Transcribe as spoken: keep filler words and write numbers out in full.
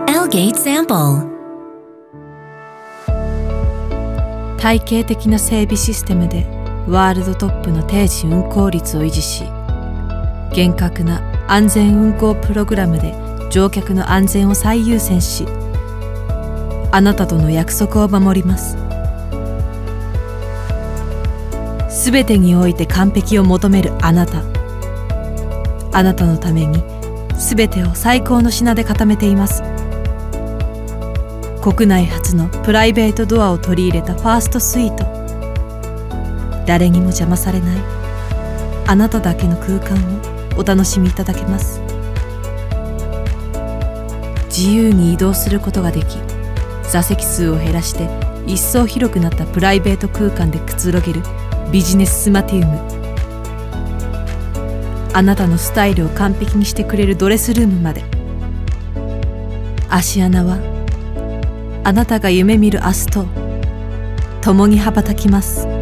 Elgate Sample。 体系的な整備システムでワールドトップの定時運行率を維持し、厳格な安全運行プログラムで乗客の安全を最優先し、あなたとの約束を守ります。すべてにおいて完璧を求めるあなた。あなたのためにすべてを最高の品で固めています。国内初のプライベートドアを取り入れたファーストスイート。誰にも邪魔されないあなただけの空間をお楽しみいただけます。自由に移動することができ、座席数を減らして一層広くなったプライベート空間でくつろげるビジネススマティウム。あなたのスタイルを完璧にしてくれるドレスルームまで。足穴はあなたが夢見る明日と共に羽ばたきます。